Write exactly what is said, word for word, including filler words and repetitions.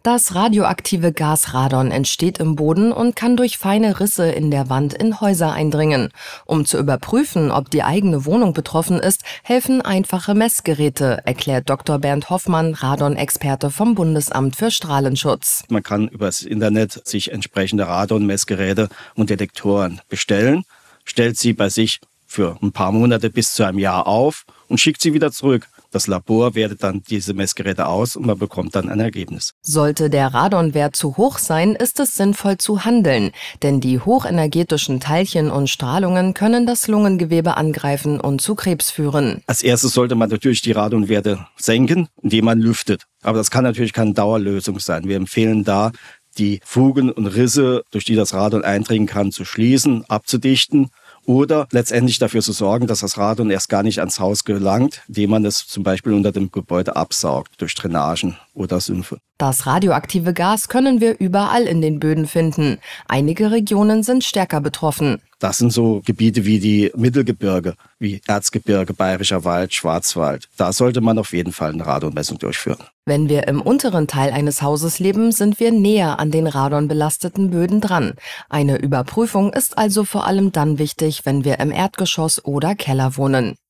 Das radioaktive Gas Radon entsteht im Boden und kann durch feine Risse in der Wand in Häuser eindringen. Um zu überprüfen, ob die eigene Wohnung betroffen ist, helfen einfache Messgeräte, erklärt Doktor Bernd Hoffmann, Radon-Experte vom Bundesamt für Strahlenschutz. Man kann übers Internet sich entsprechende Radon-Messgeräte und Detektoren bestellen, stellt sie bei sich für ein paar Monate bis zu einem Jahr auf und schickt sie wieder zurück. Das Labor wertet dann diese Messgeräte aus und man bekommt dann ein Ergebnis. Sollte der Radonwert zu hoch sein, ist es sinnvoll zu handeln, denn die hochenergetischen Teilchen und Strahlungen können das Lungengewebe angreifen und zu Krebs führen. Als erstes sollte man natürlich die Radonwerte senken, indem man lüftet. Aber das kann natürlich keine Dauerlösung sein. Wir empfehlen da, die Fugen und Risse, durch die das Radon eindringen kann, zu schließen, abzudichten. Oder letztendlich dafür zu sorgen, dass das Radon erst gar nicht ans Haus gelangt, indem man es zum Beispiel unter dem Gebäude absaugt, durch Drainagen oder Sümpfe. Das radioaktive Gas können wir überall in den Böden finden. Einige Regionen sind stärker betroffen. Das sind so Gebiete wie die Mittelgebirge, wie Erzgebirge, Bayerischer Wald, Schwarzwald. Da sollte man auf jeden Fall eine Radonmessung durchführen. Wenn wir im unteren Teil eines Hauses leben, sind wir näher an den radonbelasteten Böden dran. Eine Überprüfung ist also vor allem dann wichtig, wenn wir im Erdgeschoss oder Keller wohnen.